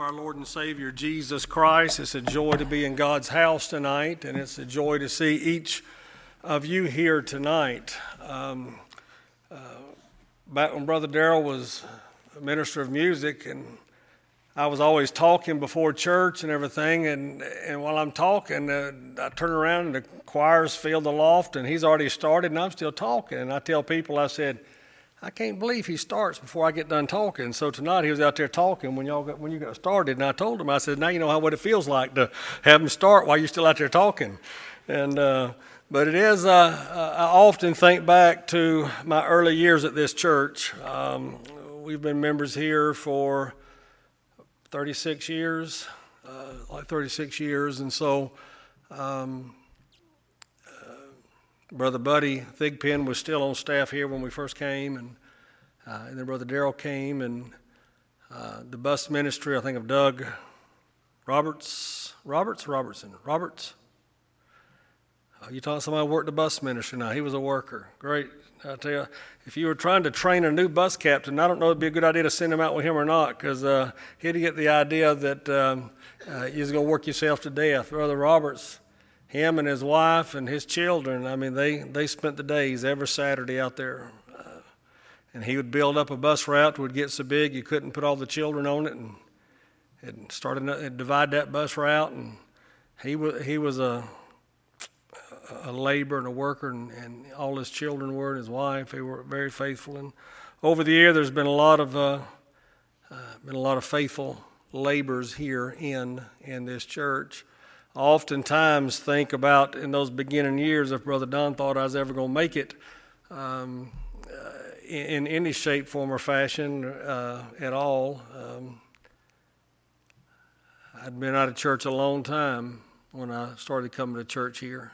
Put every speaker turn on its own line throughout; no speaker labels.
Our Lord and Savior Jesus Christ. It's a joy to be in God's house tonight, and it's a joy to see each of you here tonight. Back when Brother Darrell was a minister of music, and I was always talking before church and everything, and while I'm talking, I turn around and the choir's filled the loft, and he's already started, and I'm still talking. And I tell people, I said, I can't believe he starts before I get done talking. So tonight he was out there talking when you got started, and I told him, I said, now you know what it feels like to have him start while you're still out there talking. And but it is, I often think back to my early years at this church. We've been members here for 36 years, and so Brother Buddy Thigpen was still on staff here when we first came, and then Brother Darrell came, and the bus ministry, I think of Doug Roberts. You talking to somebody who worked the bus ministry now. He was a worker. Great. I tell you, if you were trying to train a new bus captain, I don't know if it'd be a good idea to send him out with him or not, because he'd get the idea that you're going to work yourself to death. Brother Roberts, him and his wife and his children, I mean, they spent the days every Saturday out there. And he would build up a bus route that would get so big you couldn't put all the children on it, and divide that bus route. And he was a laborer and a worker, and all his children were, and his wife. They were very faithful. And over the year, there's been a lot of faithful laborers here in this church. I oftentimes think about in those beginning years if Brother Don thought I was ever going to make it in any shape, form, or fashion at all. I'd been out of church a long time when I started coming to church here.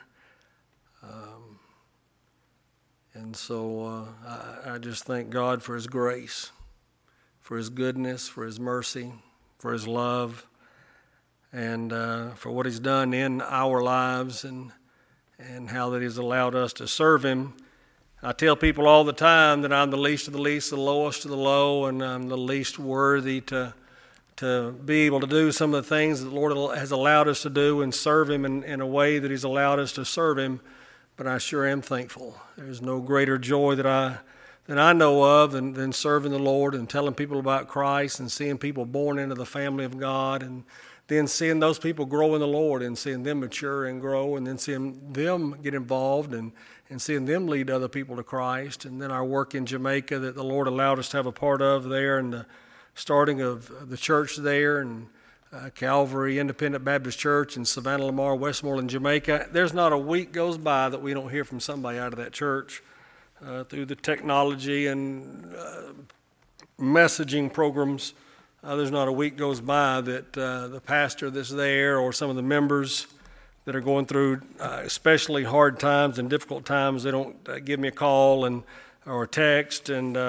And so I just thank God for His grace, for His goodness, for His mercy, for His love, and for what He's done in our lives, and how that He's allowed us to serve Him. I tell people all the time that I'm the least of the least, the lowest of the low, and I'm the least worthy to be able to do some of the things that the Lord has allowed us to do and serve Him in a way that He's allowed us to serve Him. But I sure am thankful. There's no greater joy that I know of than serving the Lord and telling people about Christ and seeing people born into the family of God, and then seeing those people grow in the Lord and seeing them mature and grow, and then seeing them get involved and seeing them lead other people to Christ. And then our work in Jamaica that the Lord allowed us to have a part of there, and the starting of the church there, and Calvary Independent Baptist Church in Savannah, Lamar, Westmoreland, Jamaica. There's not a week goes by that we don't hear from somebody out of that church through the technology and messaging programs. There's not a week goes by that the pastor that's there or some of the members that are going through especially hard times and difficult times, they don't give me a call or a text and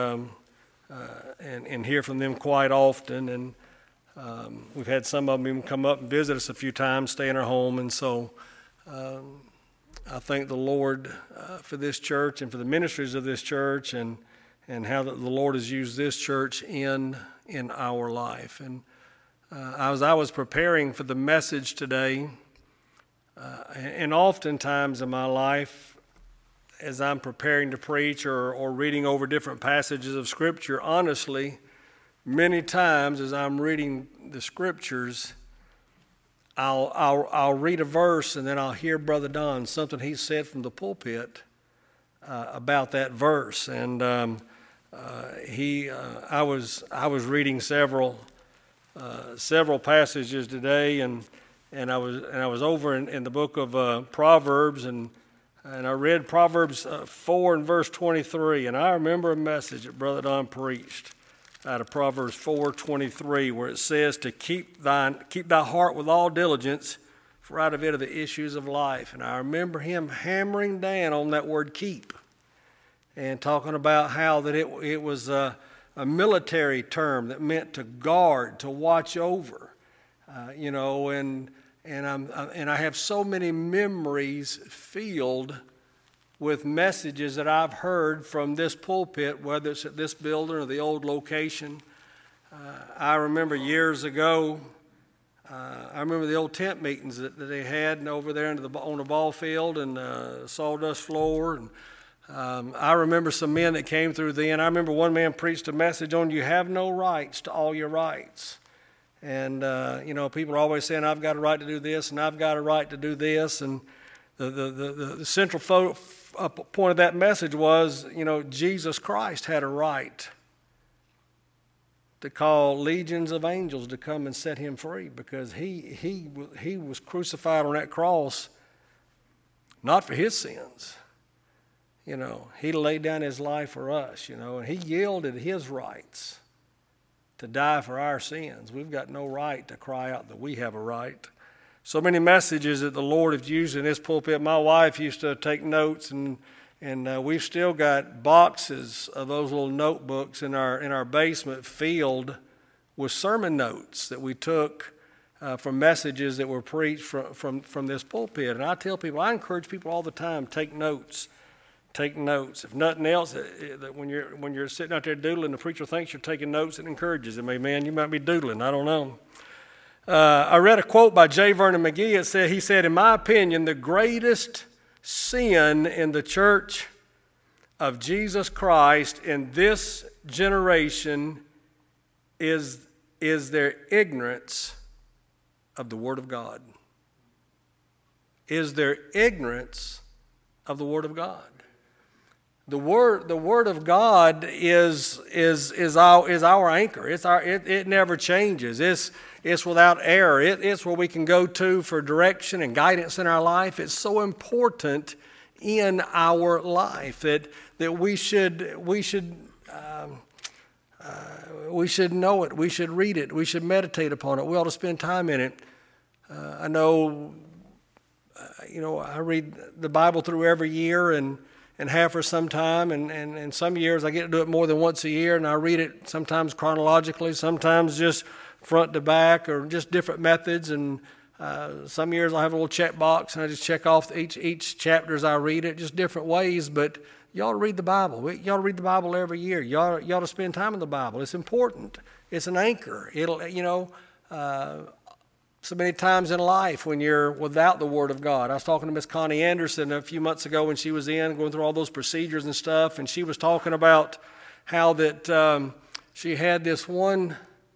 hear from them quite often. And we've had some of them even come up and visit us a few times, stay in our home. And so I thank the Lord for this church and for the ministries of this church, and how the Lord has used this church in our life. And as I was preparing for the message today, and oftentimes in my life, as I'm preparing to preach or reading over different passages of Scripture, honestly, many times as I'm reading the Scriptures, I'll read a verse and then I'll hear Brother Don, something he said from the pulpit about that verse. And I was reading several passages today, and I was over in the book of Proverbs, and I read Proverbs 4 and verse 23, and I remember a message that Brother Don preached out of Proverbs 4:23, where it says to keep thy heart with all diligence, for out of it are the issues of life. And I remember him hammering down on that word "keep," and talking about how that it was a military term that meant to guard, to watch over, and I have so many memories filled with messages that I've heard from this pulpit, whether it's at this building or the old location, I remember years ago, I remember the old tent meetings that they had over there on the ball field and sawdust floor. And I remember some men that came through then. I remember one man preached a message on you have no rights to all your rights. And, people are always saying, I've got a right to do this and I've got a right to do this. And the central point of that message was, Jesus Christ had a right to call legions of angels to come and set him free, because he was crucified on that cross not for his sins. He laid down his life for us, and he yielded his rights to die for our sins. We've got no right to cry out that we have a right. So many messages that the Lord has used in this pulpit. My wife used to take notes, and we've still got boxes of those little notebooks in our basement filled with sermon notes that we took from messages that were preached from this pulpit. And I encourage people all the time, take notes. Take notes. If nothing else, that when you're sitting out there doodling, the preacher thinks you're taking notes, it encourages him. Amen. You might be doodling. I don't know. I read a quote by J. Vernon McGee. He said, in my opinion, the greatest sin in the church of Jesus Christ in this generation is their ignorance of the Word of God. Is their ignorance of the Word of God. The Word of God is our anchor. It never changes. It's without error. It's where we can go to for direction and guidance in our life. It's so important in our life that we should know it. We should read it. We should meditate upon it. We ought to spend time in it. I know, I read the Bible through every year and have for some time, and some years I get to do it more than once a year, and I read it sometimes chronologically, sometimes just front to back, or just different methods. And some years I have a little check box, and I just check off each chapter as I read it, just different ways. But you ought to read the Bible. You ought to read the Bible every year. You ought to spend time in the Bible. It's important. It's an anchor. So many times in life when you're without the Word of God. I was talking to Miss Connie Anderson a few months ago when she was going through all those procedures and stuff, and she was talking about how that she had this one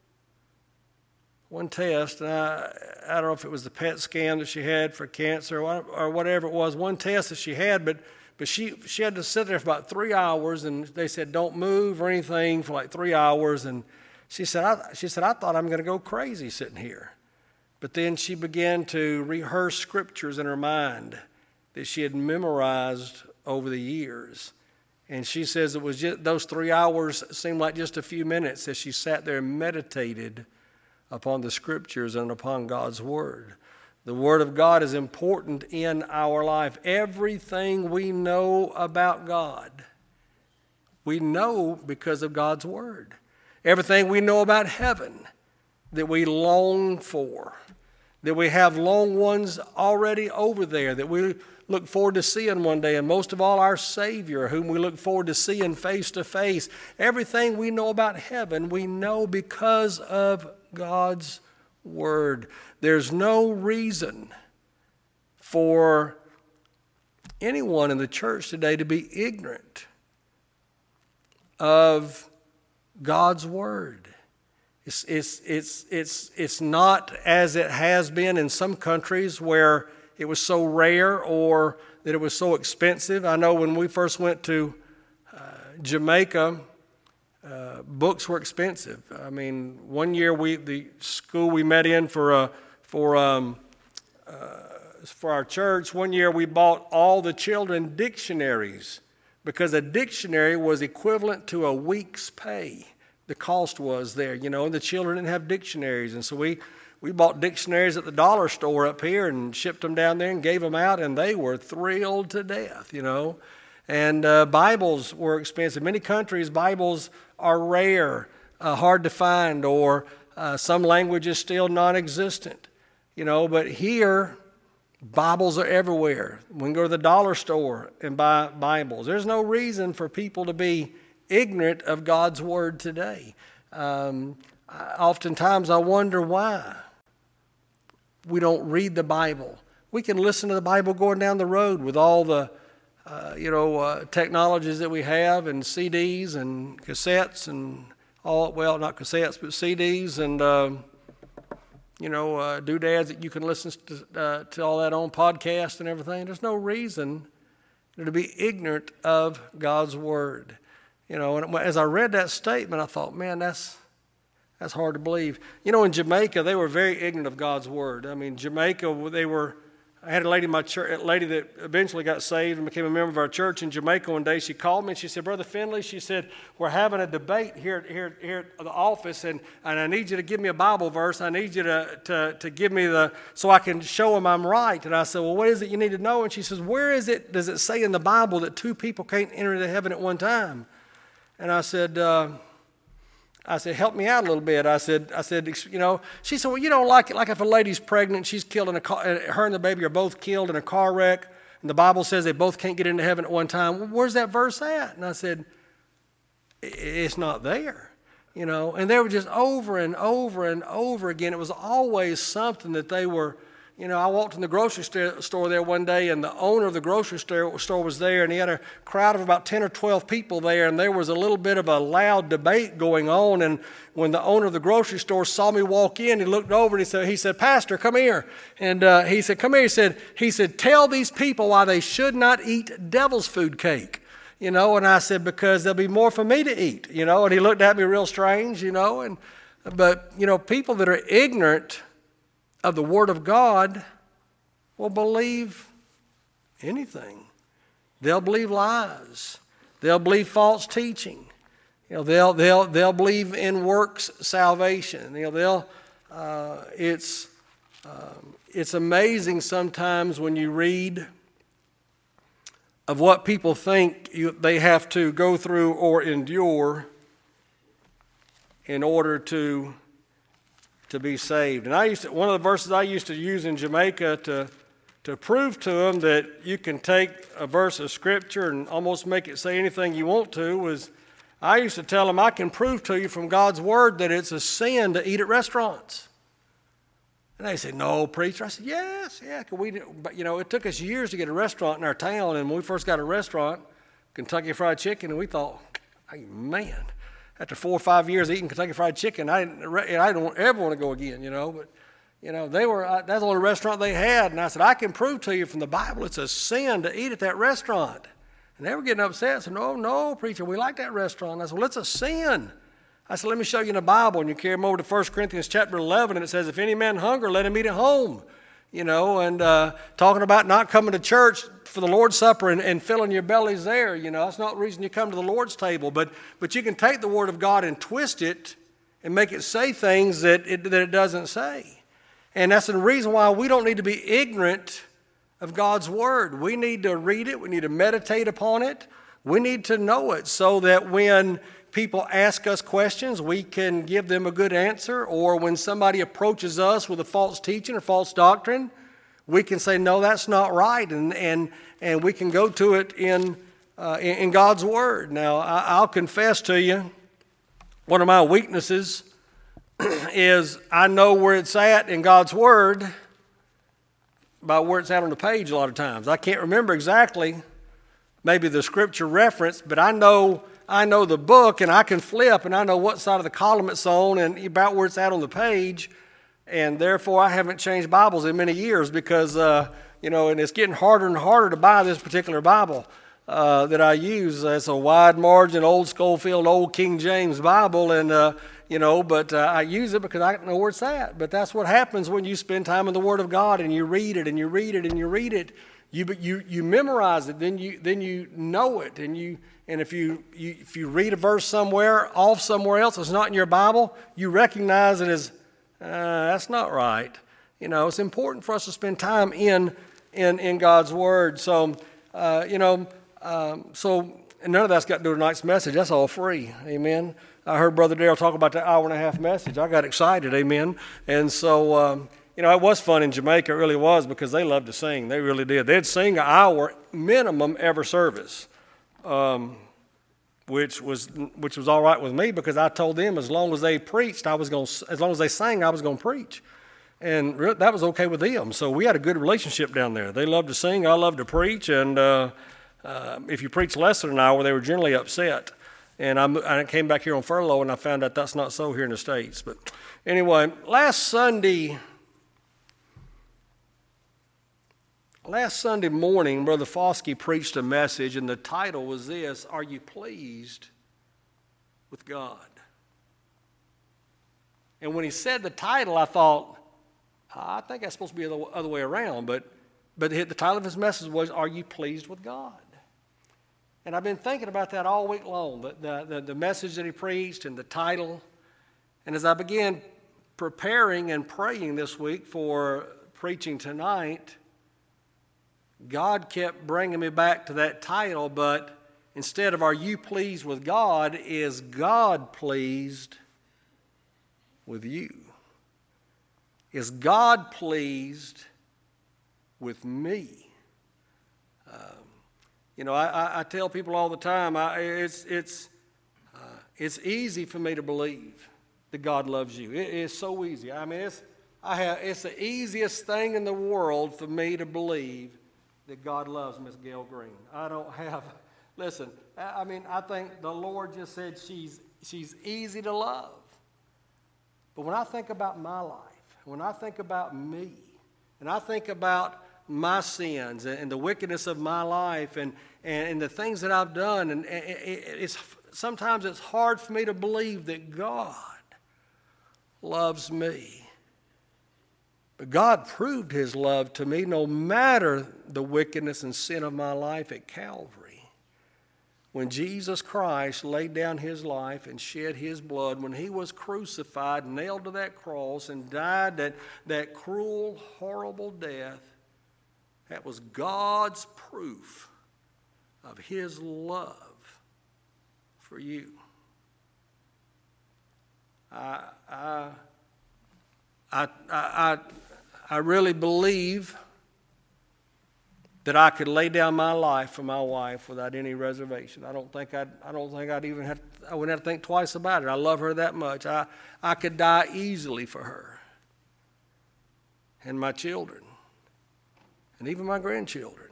test, and I don't know if it was the PET scan that she had for cancer or whatever it was, one test that she had, but she had to sit there for about 3 hours, and they said don't move or anything for like 3 hours, and she said I thought I'm going to go crazy sitting here. But then she began to rehearse scriptures in her mind that she had memorized over the years. And she says it was just those 3 hours seemed like just a few minutes as she sat there and meditated upon the scriptures and upon God's Word. The Word of God is important in our life. Everything we know about God, we know because of God's Word. Everything we know about heaven that we long for, that we have long ones already over there that we look forward to seeing one day, and most of all our Savior, whom we look forward to seeing face to face. Everything we know about heaven, we know because of God's Word. There's no reason for anyone in the church today to be ignorant of God's Word. It's not as it has been in some countries where it was so rare or that it was so expensive. I know when we first went to Jamaica, books were expensive. I mean, one year the school we met in for our church, one year we bought all the children dictionaries because a dictionary was equivalent to a week's pay. The cost was there, and the children didn't have dictionaries. And so we bought dictionaries at the dollar store up here and shipped them down there and gave them out, and they were thrilled to death, And Bibles were expensive. Many countries, Bibles are rare, hard to find, or some languages still non-existent, But here, Bibles are everywhere. We can go to the dollar store and buy Bibles. There's no reason for people to be ignorant of God's Word today. oftentimes I wonder why we don't read the Bible. We can listen to the Bible going down the road with all the technologies that we have, and CDs and cassettes and all, well, not cassettes, but CDs and, doodads that you can listen to all that on podcast and everything. There's no reason to be ignorant of God's Word. And as I read that statement, I thought, man, that's hard to believe. In Jamaica, they were very ignorant of God's Word. I mean, Jamaica, I had a lady in my church, a lady that eventually got saved and became a member of our church in Jamaica one day. She called me and she said, Brother Finley, she said, we're having a debate here at the office, and I need you to give me a Bible verse. I need you to give me so I can show them I'm right. And I said, well, what is it you need to know? And she says, where does it say in the Bible that two people can't enter into heaven at one time? And I said, help me out a little bit. I said, she said, well, you don't like it. Like if a lady's pregnant, she's killed in a car, her and the baby are both killed in a car wreck, and the Bible says they both can't get into heaven at one time. Well, where's that verse at? And I said, it's not there, And they were just over and over and over again. It was always something that they were, I walked in the grocery store there one day, and the owner of the grocery store was there, and he had a crowd of about 10 or 12 people there, and there was a little bit of a loud debate going on. And when the owner of the grocery store saw me walk in, he looked over and he said, Pastor, come here. And he said, come here. He said, tell these people why they should not eat devil's food cake. And I said, because there'll be more for me to eat, and he looked at me real strange, but people that are ignorant of the Word of God will believe anything. They'll believe lies. They'll believe false teaching. They'll believe in works salvation. It's amazing sometimes when you read of what people think they have to go through or endure in order to be saved. And one of the verses I used to use in Jamaica to prove to them that you can take a verse of Scripture and almost make it say anything you want to was, I used to tell them, I can prove to you from God's Word that it's a sin to eat at restaurants. And they said, no, preacher. I said, yes, yeah. But, it took us years to get a restaurant in our town, and when we first got a restaurant, Kentucky Fried Chicken, and we thought, hey, man, after 4 or 5 years eating Kentucky Fried Chicken, I don't ever want to go again, But, that's the only restaurant they had. And I said, I can prove to you from the Bible it's a sin to eat at that restaurant. And they were getting upset. I said, no, preacher, we like that restaurant. I said, well, it's a sin. I said, let me show you in the Bible. And you carry them over to 1 Corinthians chapter 11, and it says, if any man hunger, let him eat at home. And talking about not coming to church for the Lord's Supper and filling your bellies there, that's not the reason you come to the Lord's table. But you can take the Word of God and twist it and make it say things that it doesn't say. And that's the reason why we don't need to be ignorant of God's Word. We need to read it. We need to meditate upon it. We need to know it so that when people ask us questions, we can give them a good answer. Or when somebody approaches us with a false teaching or false doctrine, we can say, no, that's not right. And we can go to it in God's Word. Now, I'll confess to you, one of my weaknesses is I know where it's at in God's Word by where it's at on the page a lot of times. I can't remember exactly maybe the scripture reference, but I know the book, and I can flip, and I know what side of the column it's on and about where it's at on the page, and therefore I haven't changed Bibles in many years because, and it's getting harder and harder to buy this particular Bible that I use. It's a wide margin, old Schofield, old King James Bible, and, but I use it because I know where it's at. But that's what happens when you spend time in the Word of God and you read it and you read it and you read it. You memorize it, then you know it, and if you read a verse somewhere else that's not in your Bible, you recognize it as that's not right. It's important for us to spend time in God's Word. So and none of that's got to do with tonight's message. That's all free. Amen. I heard Brother Darrell talk about the hour-and-a-half message. I got excited. Amen. And so. It was fun in Jamaica, it really was, because they loved to sing. They really did. They'd sing an hour minimum every service. which was all right with me because I told them as long as they preached, as long as they sang, I was going to preach. And that was okay with them. So we had a good relationship down there. They loved to sing, I loved to preach, and if you preach less than an hour, they were generally upset. And I came back here on furlough, and I found out that's not so here in the States. But anyway, last Sunday morning, Brother Foskey preached a message, and the title was this: Are you pleased with God? And when he said the title, I thought, I think that's supposed to be the other way around. But the title of his message was, Are you pleased with God? And I've been thinking about that all week long, the message that he preached and the title. And as I began preparing and praying this week for preaching tonight, God kept bringing me back to that title, but instead of "Are you pleased with God?" is "God pleased with you?" Is God pleased with me? I tell people all the time, it's easy for me to believe that God loves you. It is so easy. I mean, it's the easiest thing in the world for me to believe that God loves Miss Gail Green. Listen, I think the Lord just said she's easy to love. But when I think about my life, when I think about me, and I think about my sins and the wickedness of my life and the things that I've done, and sometimes it's hard for me to believe that God loves me. But God proved his love to me no matter the wickedness and sin of my life at Calvary. When Jesus Christ laid down his life and shed his blood, when he was crucified, nailed to that cross, and died that cruel, horrible death, that was God's proof of his love for you. I really believe that I could lay down my life for my wife without any reservation. I wouldn't have to think twice about it. I love her that much. I could die easily for her and my children and even my grandchildren.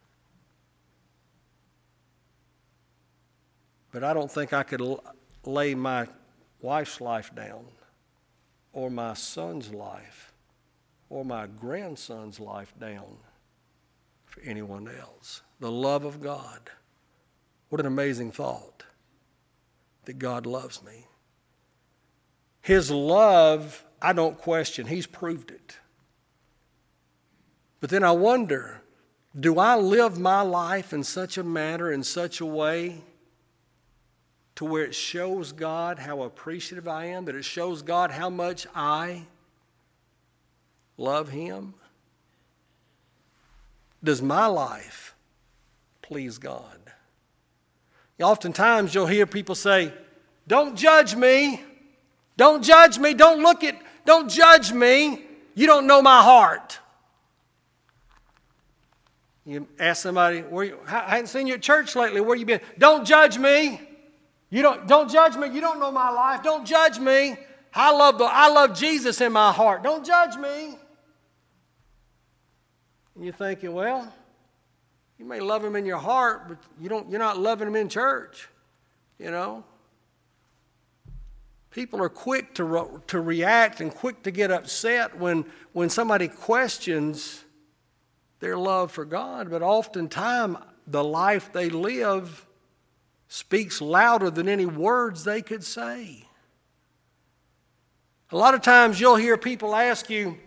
But I don't think I could lay my wife's life down, or my son's life, or my grandson's life down for anyone else. The love of God. What an amazing thought that God loves me. His love, I don't question. He's proved it. But then I wonder, do I live my life in such a manner, in such a way, to where it shows God how appreciative I am, that it shows God how much I love him? Does my life please God? Oftentimes you'll hear people say, "Don't judge me. Don't judge me. Don't judge me. You don't know my heart." You ask somebody, I haven't seen you at church lately. Where you been? Don't judge me. Don't judge me. You don't know my life. Don't judge me. I love Jesus in my heart. Don't judge me. And you're thinking, well, you may love him in your heart, but you're not loving him in church. People are quick to react and quick to get upset when somebody questions their love for God, but oftentimes the life they live speaks louder than any words they could say. A lot of times you'll hear people ask you,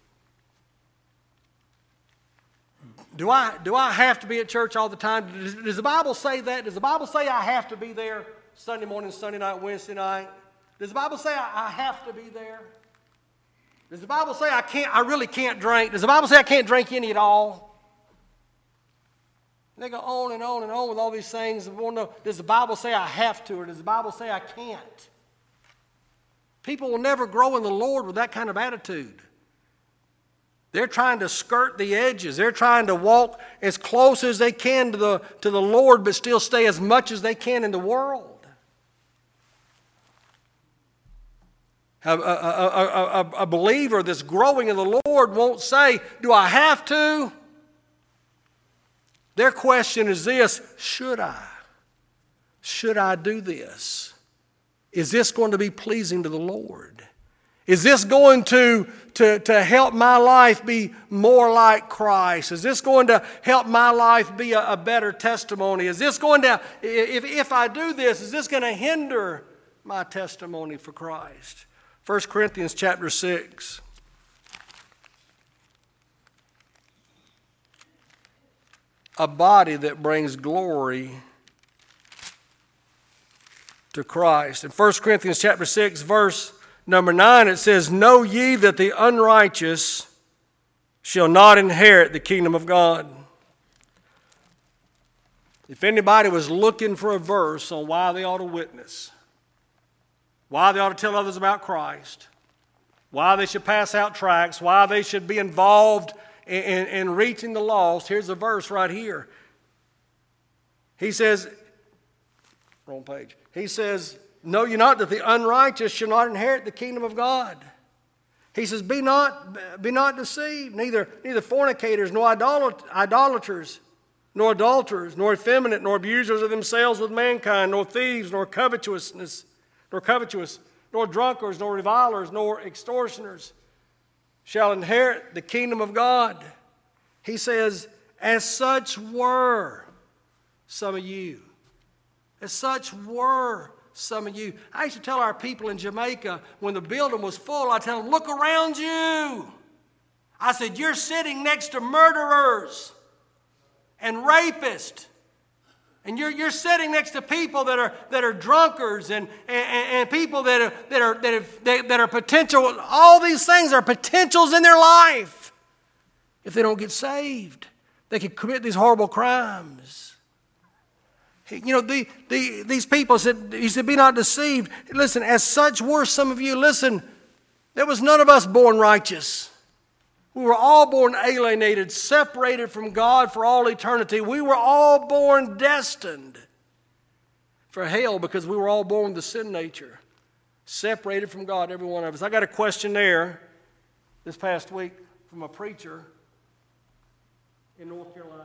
do I have to be at church all the time? Does the Bible say that? Does the Bible say I have to be there Sunday morning, Sunday night, Wednesday night? Does the Bible say I have to be there? Does the Bible say I really can't drink? Does the Bible say I can't drink any at all? And they go on and on and on with all these things. And we want to know, does the Bible say I have to, or does the Bible say I can't? People will never grow in the Lord with that kind of attitude. They're trying to skirt the edges. They're trying to walk as close as they can to the Lord, but still stay as much as they can in the world. A believer that's growing in the Lord won't say, do I have to? Their question is this, should I? Should I do this? Is this going to be pleasing to the Lord? Is this going to help my life be more like Christ? Is this going to help my life be a better testimony? Is this going to, if I do this, is this going to hinder my testimony for Christ? 1 Corinthians chapter 6. A body that brings glory to Christ. In 1 Corinthians chapter 6, verse number 9, it says, know ye that the unrighteous shall not inherit the kingdom of God. If anybody was looking for a verse on why they ought to witness, why they ought to tell others about Christ, why they should pass out tracts, why they should be involved in reaching the lost, here's a verse right here. He says, wrong page. He says, know ye not that the unrighteous shall not inherit the kingdom of God? He says, be not deceived, neither fornicators, nor idolaters, nor adulterers, nor effeminate, nor abusers of themselves with mankind, nor thieves, nor covetous, nor drunkards, nor revilers, nor extortioners shall inherit the kingdom of God. He says, as such were some of you. As such were some of you. I used to tell our people in Jamaica, when the building was full, I tell them, look around you. I said, you're sitting next to murderers and rapists. And you're sitting next to people that are drunkards and people that are potential. All these things are potentials in their life. If they don't get saved, they could commit these horrible crimes. You know, these people said, he said, be not deceived. Listen, as such were some of you. Listen, there was none of us born righteous. We were all born alienated, separated from God for all eternity. We were all born destined for hell because we were all born with the sin nature, separated from God, every one of us. I got a questionnaire this past week from a preacher in North Carolina.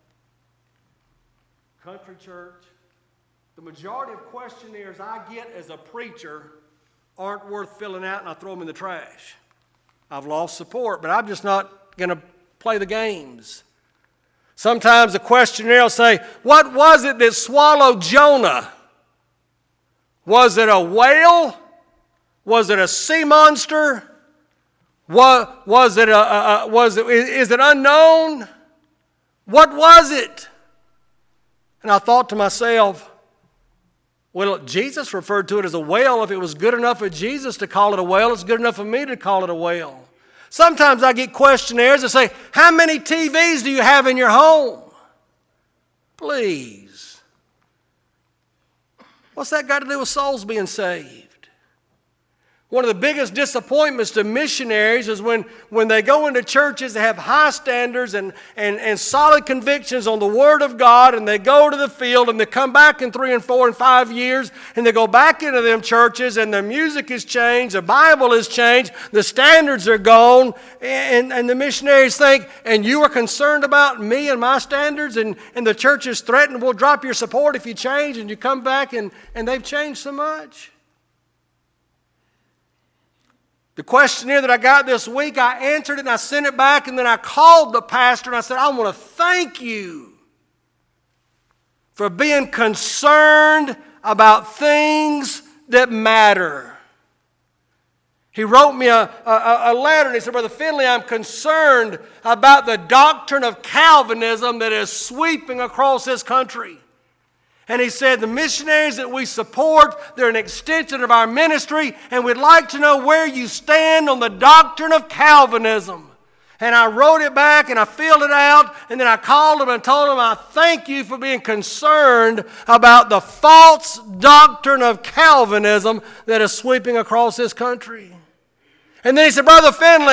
Country church. The majority of questionnaires I get as a preacher aren't worth filling out, and I throw them in the trash. I've lost support, but I'm just not going to play the games. Sometimes the questionnaire will say, what was it that swallowed Jonah? Was it a whale? Was it a sea monster? Is it unknown? What was it? And I thought to myself, well, Jesus referred to it as a whale. If it was good enough for Jesus to call it a whale, it's good enough for me to call it a whale. Sometimes I get questionnaires that say, how many TVs do you have in your home? Please. What's that got to do with souls being saved? One of the biggest disappointments to missionaries is when they go into churches that have high standards and solid convictions on the Word of God, and they go to the field and they come back in 3 and 4 and 5 years and they go back into them churches and the music has changed, the Bible has changed, the standards are gone, and the missionaries think, and you are concerned about me and my standards, and the church is threatened, we'll drop your support if you change, and you come back and they've changed so much. The questionnaire that I got this week, I answered it and I sent it back, and then I called the pastor and I said, I want to thank you for being concerned about things that matter. He wrote me a letter and he said, Brother Finley, I'm concerned about the doctrine of Calvinism that is sweeping across this country. And he said, the missionaries that we support, they're an extension of our ministry, and we'd like to know where you stand on the doctrine of Calvinism. And I wrote it back and I filled it out, and then I called him and told him, I thank you for being concerned about the false doctrine of Calvinism that is sweeping across this country. And then he said, Brother Finley,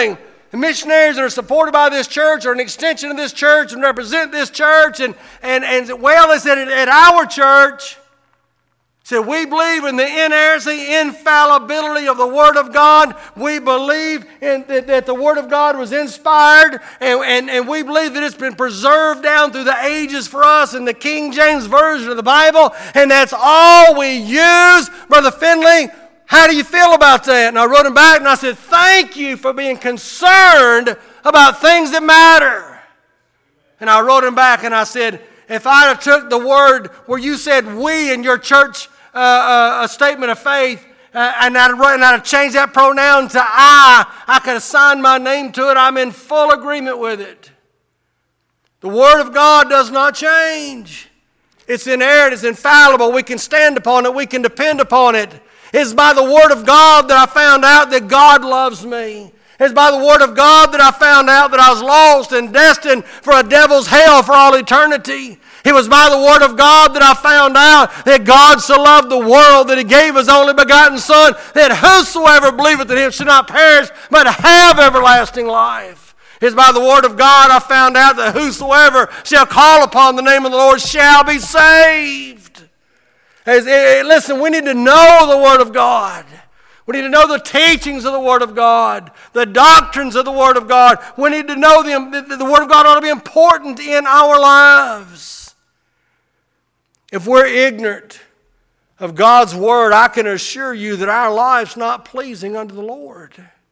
and missionaries that are supported by this church or an extension of this church and represent this church. And well, they said at our church, said we believe in the inerrancy, infallibility of the Word of God. We believe that the Word of God was inspired, and we believe that it's been preserved down through the ages for us in the King James Version of the Bible, and that's all we use. Brother Finley, how do you feel about that? And I wrote him back and I said, thank you for being concerned about things that matter. And I wrote him back and I said, if I'd have took the word where you said we in your church a statement of faith, and I'd have changed that pronoun to I could have signed my name to it. I'm in full agreement with it. The Word of God does not change. It's inerrant, it's infallible. We can stand upon it, we can depend upon it. It's by the Word of God that I found out that God loves me. It's by the Word of God that I found out that I was lost and destined for a devil's hell for all eternity. It was by the Word of God that I found out that God so loved the world that He gave His only begotten Son, that whosoever believeth in Him should not perish, but have everlasting life. It's by the Word of God I found out that whosoever shall call upon the name of the Lord shall be saved. Listen, we need to know the Word of God. We need to know the teachings of the Word of God, the doctrines of the Word of God. We need to know the Word of God ought to be important in our lives. If we're ignorant of God's Word, I can assure you that our life's not pleasing unto the Lord.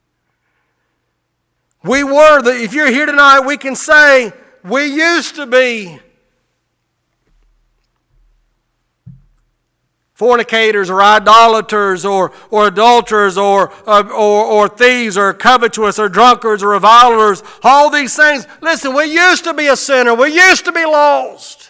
If you're here tonight, we can say, we used to be fornicators or idolaters or adulterers or thieves or covetous or drunkards or revilers, all these things. Listen, we used to be a sinner. We used to be lost.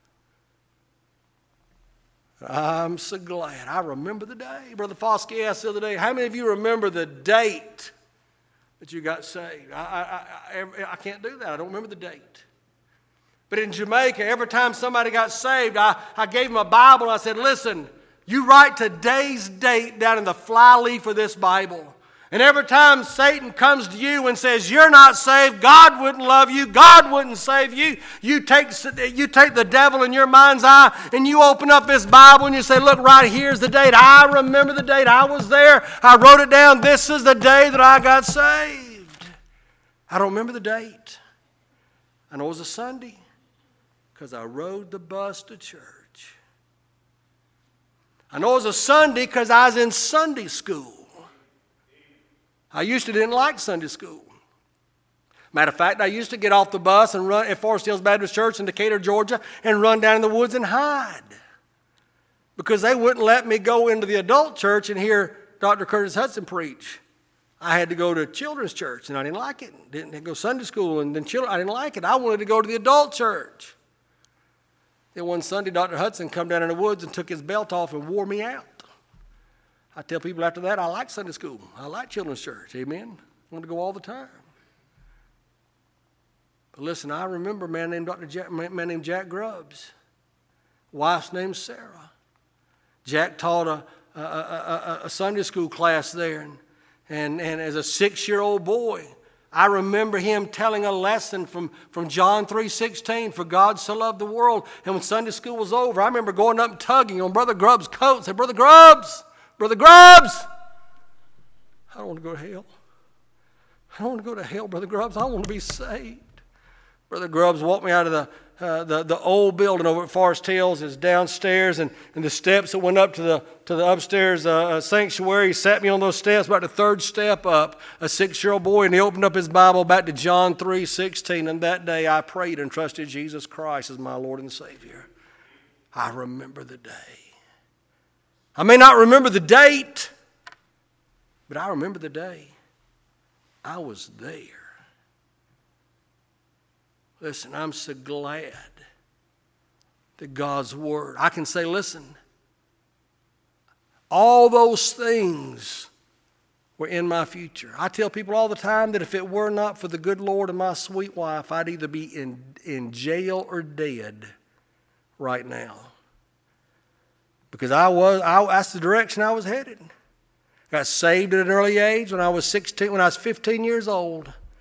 I'm so glad. I remember the day. Brother Foskey asked the other day, how many of you remember the date that you got saved? I can't do that. I don't remember the date. But in Jamaica, every time somebody got saved, I gave them a Bible and I said, listen, you write today's date down in the flyleaf of this Bible. And every time Satan comes to you and says, you're not saved, God wouldn't love you, God wouldn't save you, you take the devil in your mind's eye and you open up this Bible and you say, look, right here's the date. I remember the date. I was there. I wrote it down. This is the day that I got saved. I don't remember the date. I know it was a Sunday because I rode the bus to church. I know it was a Sunday because I was in Sunday school. I used to didn't like Sunday school. Matter of fact, I used to get off the bus and run at Forest Hills Baptist Church in Decatur, Georgia, and run down in the woods and hide. Because they wouldn't let me go into the adult church and hear Dr. Curtis Hudson preach. I had to go to children's church, and I didn't like it. Didn't go to Sunday school, and then I didn't like it. I wanted to go to the adult church. Then one Sunday, Dr. Hudson come down in the woods and took his belt off and wore me out. I tell people after that, I like Sunday school. I like children's church. Amen. I want to go all the time. But listen, I remember a man named Jack Grubbs. Wife's name Sarah. Jack taught a Sunday school class there. And as a 6-year-old boy, I remember him telling a lesson from John 3:16, for God so loved the world. And when Sunday school was over, I remember going up and tugging on Brother Grubbs' coat and saying, Brother Grubbs, I don't want to go to hell. I don't want to go to hell, Brother Grubbs. I want to be saved. Brother Grubbs walked me out of the old building over at Forest Hills. It's downstairs, and the steps that went up to the upstairs sanctuary. He sat me on those steps, about the third step up, a 6-year-old boy, and he opened up his Bible back to John 3:16. And that day I prayed and trusted Jesus Christ as my Lord and Savior. I remember the day. I may not remember the date, but I remember the day. I was there. Listen, I'm so glad that God's Word, I can say, listen, all those things were in my future. I tell people all the time that if it were not for the good Lord and my sweet wife, I'd either be in jail or dead right now. Because that's the direction I was headed. Got saved at an early age when I was 15 years old.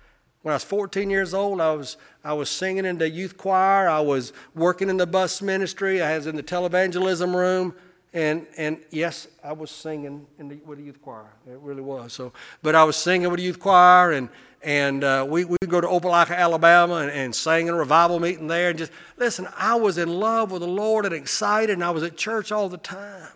When I was 14 years old, I was singing in the youth choir. I was working in the bus ministry. I was in the televangelism room. And yes, I was singing with the youth choir. It really was. But I was singing with the youth choir, and we would go to Opelika, Alabama, and sang in a revival meeting there. And just listen, I was in love with the Lord and excited, and I was at church all the time.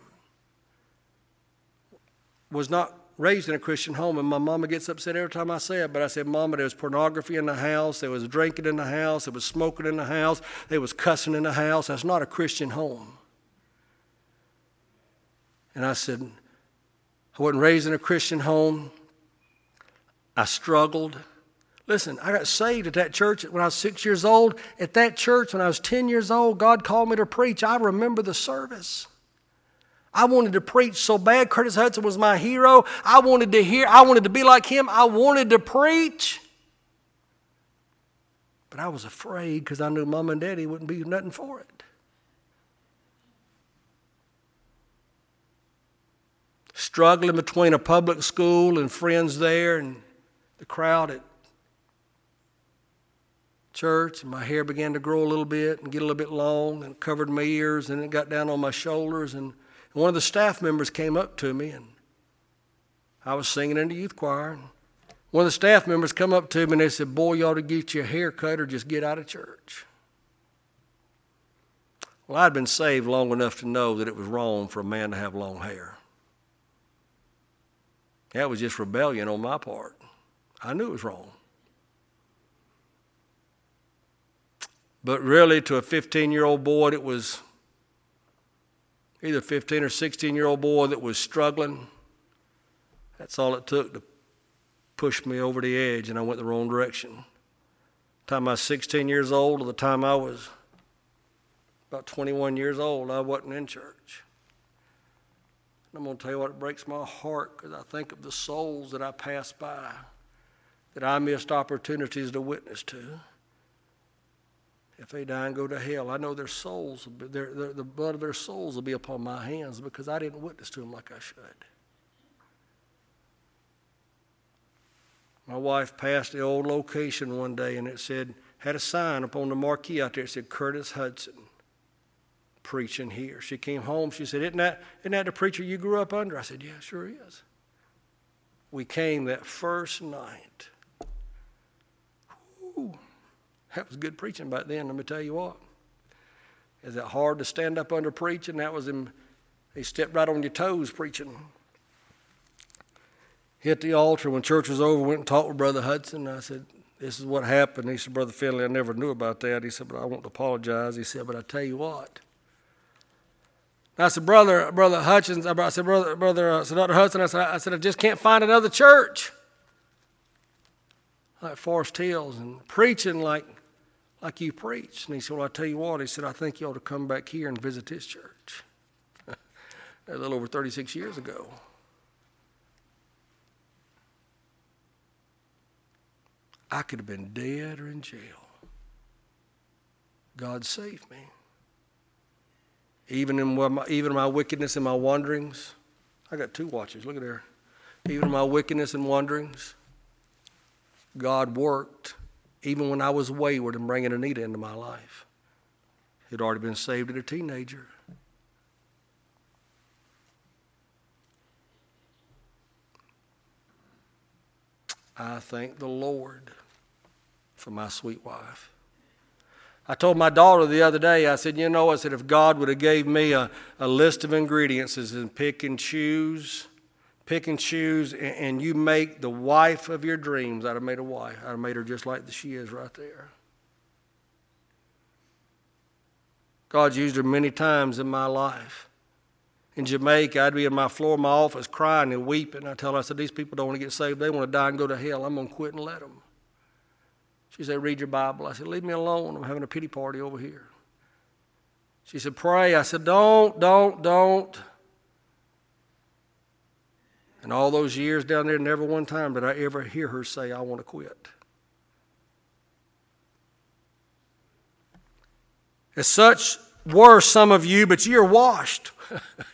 Was not raised in a Christian home, and my mama gets upset every time I say it, but I said, Mama, there was pornography in the house, there was drinking in the house, there was smoking in the house, there was cussing in the house. That's not a Christian home. And I said, I wasn't raised in a Christian home. I struggled. Listen, I got saved at that church when I was 6 years old. At that church, when I was 10 years old, God called me to preach. I remember the service. I wanted to preach so bad. Curtis Hudson was my hero. I wanted to be like him. I wanted to preach. But I was afraid because I knew Mom and Daddy wouldn't be nothing for it. Struggling between a public school and friends there and the crowd at church. And my hair began to grow a little bit and get a little bit long and covered my ears, and it got down on my shoulders. And one of the staff members came up to me, and I was singing in the youth choir. And one of the staff members come up to me and they said, boy, you ought to get your hair cut or just get out of church. Well, I'd been saved long enough to know that it was wrong for a man to have long hair. That was just rebellion on my part. I knew it was wrong. But really, to a 15-year-old boy, it was either a 15 or 16-year-old boy that was struggling. That's all it took to push me over the edge, and I went the wrong direction. The time I was 16 years old, or the time I was about 21 years old, I wasn't in church. I'm going to tell you what, it breaks my heart because I think of the souls that I passed by, that I missed opportunities to witness to. If they die and go to hell, I know their souls, the blood of their souls will be upon my hands because I didn't witness to them like I should. My wife passed the old location one day, and it said, had a sign up on the marquee out there. It said, Curtis Hudson preaching here. She came home. She said, isn't that the preacher you grew up under? I said, yeah, sure is. We came that first night. Whew, that was good preaching back then, let me tell you what. Is it hard to stand up under preaching? That was him. He stepped right on your toes preaching. Hit the altar when church was over, went and talked with Brother Hudson. I said, this is what happened. He said, Brother Finley, I never knew about that. He said, but I want to apologize. He said, but I tell you what. I said, Brother Hutchins, I said, Dr. Hudson, I said, I just can't find another church like Forest Hills and preaching like you preach. And he said, well, I tell you what. He said, I think you ought to come back here and visit this church. A little over 36 years ago. I could have been dead or in jail. God saved me. Even in my wickedness and my wanderings, I got two watches, look at there. Even in my wickedness and wanderings, God worked, even when I was wayward and bringing Anita into my life. He'd already been saved as a teenager. I thank the Lord for my sweet wife. I told my daughter the other day, I said, if God would have gave me a list of ingredients and pick and choose, and you make the wife of your dreams, I'd have made a wife. I'd have made her just like she is right there. God's used her many times in my life. In Jamaica, I'd be in my floor of my office crying and weeping. I tell her, I said, these people don't want to get saved. They want to die and go to hell. I'm going to quit and let them. She said, read your Bible. I said, leave me alone. I'm having a pity party over here. She said, pray. I said, don't. And all those years down there, never one time did I ever hear her say, I want to quit. As such were some of you, but you're washed.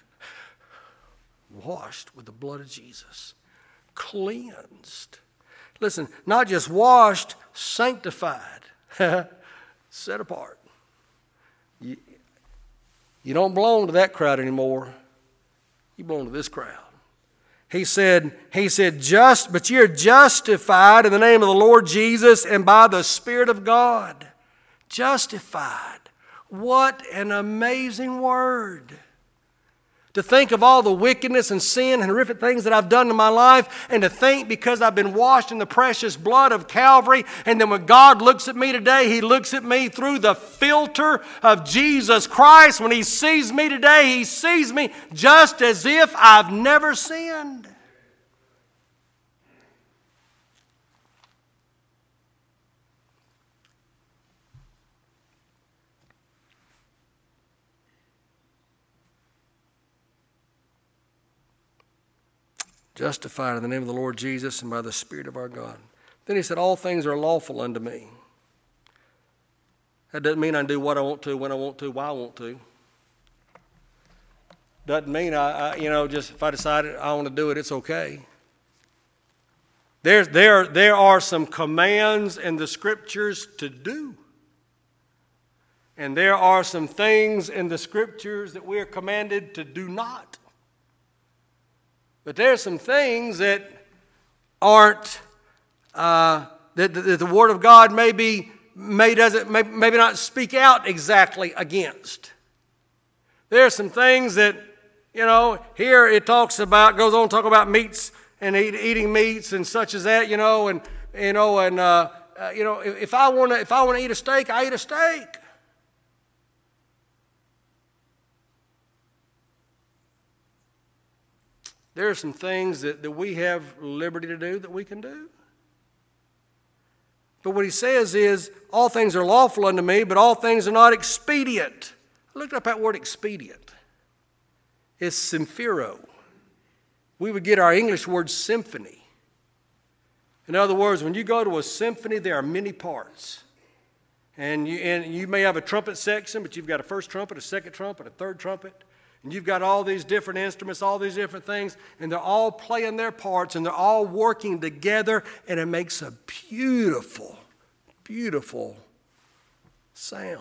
Washed with the blood of Jesus. Cleansed. Listen, not just washed, sanctified, set apart. You don't belong to that crowd anymore. You belong to this crowd. He said, but you're justified in the name of the Lord Jesus and by the Spirit of God. Justified. What an amazing word. To think of all the wickedness and sin and horrific things that I've done in my life, and to think because I've been washed in the precious blood of Calvary, and then when God looks at me today, He looks at me through the filter of Jesus Christ. When He sees me today, He sees me just as if I've never sinned. Justified in the name of the Lord Jesus and by the Spirit of our God. Then he said, all things are lawful unto me. That doesn't mean I do what I want to, when I want to, why I want to. Doesn't mean just if I decide I want to do it, it's okay. There are some commands in the Scriptures to do. And there are some things in the Scriptures that we are commanded to do not. But there's some things that aren't, that the Word of God maybe not speak out exactly against. There are some things that, here it goes on to talk about meats and eating meats and such as that, if I want to eat a steak, I eat a steak. There are some things that we have liberty to do that we can do. But what he says is, all things are lawful unto me, but all things are not expedient. I looked up that word expedient. It's symphero. We would get our English word symphony. In other words, when you go to a symphony, there are many parts. And you may have a trumpet section, but you've got a first trumpet, a second trumpet, a third trumpet. And you've got all these different instruments, all these different things, and they're all playing their parts, and they're all working together, and it makes a beautiful, beautiful sound.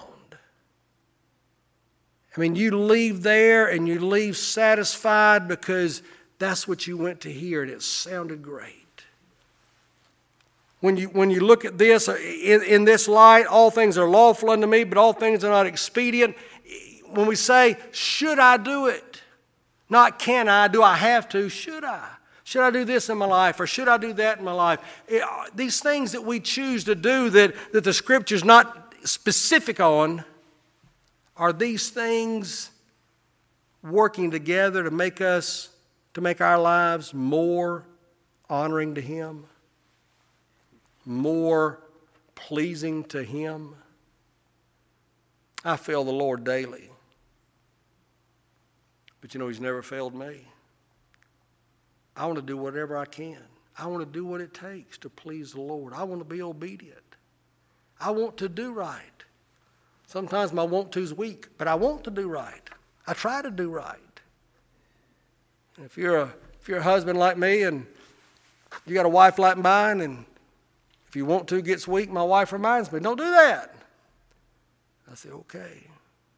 I mean, you leave there and you leave satisfied because that's what you went to hear, and it sounded great. When you look at this, in this light, all things are lawful unto me, but all things are not expedient. When we say, should I do it? Not can I, do I have to, should I? Should I do this in my life, or should I do that in my life? These things that we choose to do that the Scripture's not specific on, are these things working together to make our lives more honoring to Him, more pleasing to Him? I fail the Lord daily. But He's never failed me. I want to do whatever I can. I want to do what it takes to please the Lord. I want to be obedient. I want to do right. Sometimes my want to's weak, but I want to do right. I try to do right. And if you're a husband like me and you got a wife like mine, and if you want to gets weak, my wife reminds me, don't do that. I say, okay.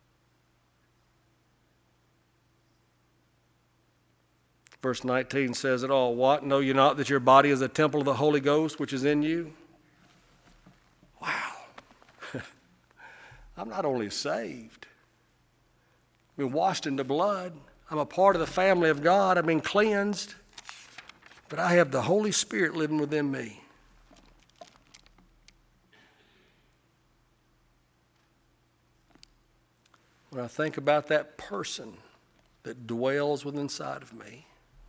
Verse 19 says it all. What? Know you not that your body is a temple of the Holy Ghost which is in you? Wow. I'm not only saved, I've been washed in the blood. I'm a part of the family of God. I've been cleansed. But I have the Holy Spirit living within me. When I think about that person that dwells within inside of me,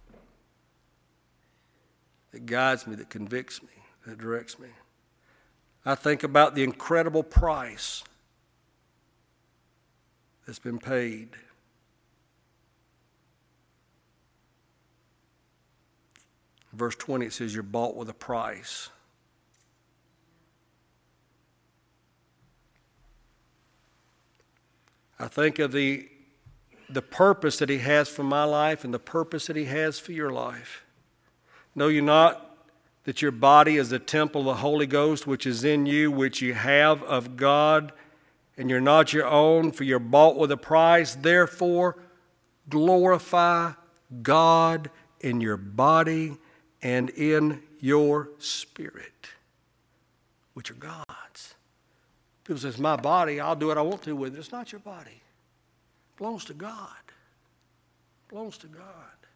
that guides me, that convicts me, that directs me, I think about the incredible price that's been paid. Verse 20, it says, you're bought with a price. I think of the purpose that He has for my life and the purpose that He has for your life. Know you not that your body is the temple of the Holy Ghost, which is in you, which you have of God, and you're not your own, for you're bought with a price. Therefore, glorify God in your body and in your spirit, which are God's. People say, it's my body, I'll do what I want to with it. It's not your body. It belongs to God. It belongs to God.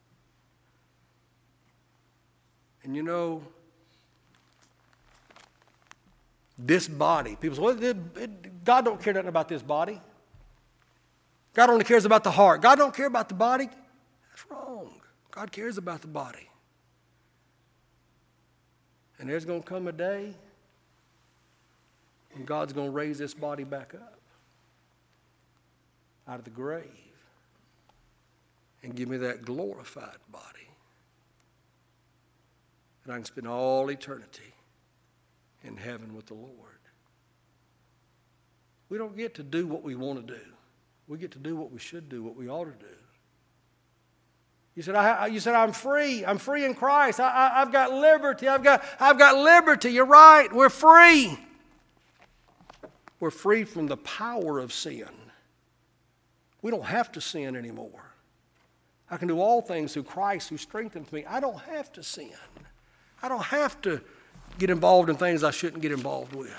And you know, this body, people say, well, God don't care nothing about this body. God only cares about the heart. God don't care about the body. That's wrong. God cares about the body. And there's going to come a day when God's going to raise this body back up out of the grave and give me that glorified body. And I can spend all eternity in heaven with the Lord. We don't get to do what we want to do. We get to do what we should do, what we ought to do. You said, I'm free. I'm free in Christ. I've got liberty. I've got liberty. You're right. We're free. We're free from the power of sin. We don't have to sin anymore. I can do all things through Christ who strengthens me. I don't have to sin. I don't have to get involved in things I shouldn't get involved with.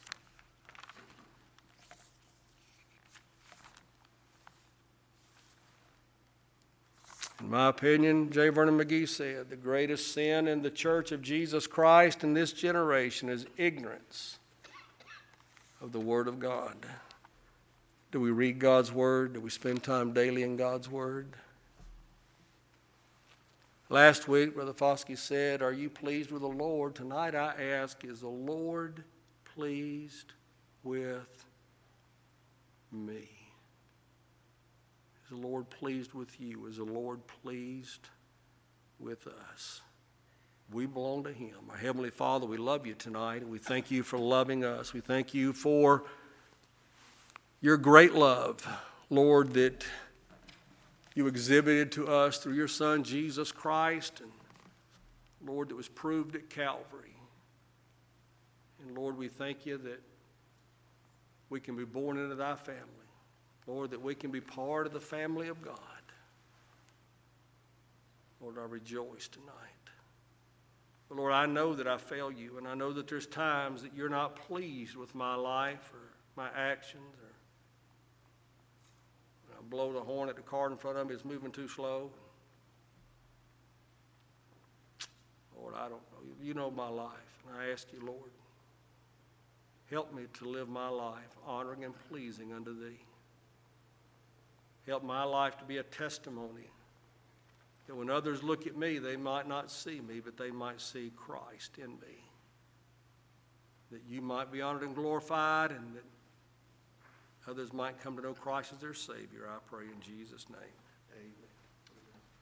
In my opinion, J. Vernon McGee said, the greatest sin in the church of Jesus Christ in this generation is ignorance of the Word of God. Do we read God's Word? Do we spend time daily in God's Word? Last week, Brother Foskey said, are you pleased with the Lord? Tonight I ask, is the Lord pleased with me? Is the Lord pleased with you? Is the Lord pleased with us? We belong to Him. Our Heavenly Father, we love you tonight, and we thank you for loving us. We thank you for your great love, Lord, that you exhibited to us through your Son, Jesus Christ, and Lord, that was proved at Calvary. And Lord, we thank you that we can be born into thy family. Lord, that we can be part of the family of God. Lord, I rejoice tonight. But Lord, I know that I fail you, and I know that there's times that you're not pleased with my life or my actions, or I blow the horn at the car in front of me, it's moving too slow. Lord, I don't know. You know my life, and I ask you, Lord, help me to live my life honoring and pleasing unto thee. Help my life to be a testimony that when others look at me, they might not see me, but they might see Christ in me. That you might be honored and glorified, and that others might come to know Christ as their Savior. I pray in Jesus' name. Amen.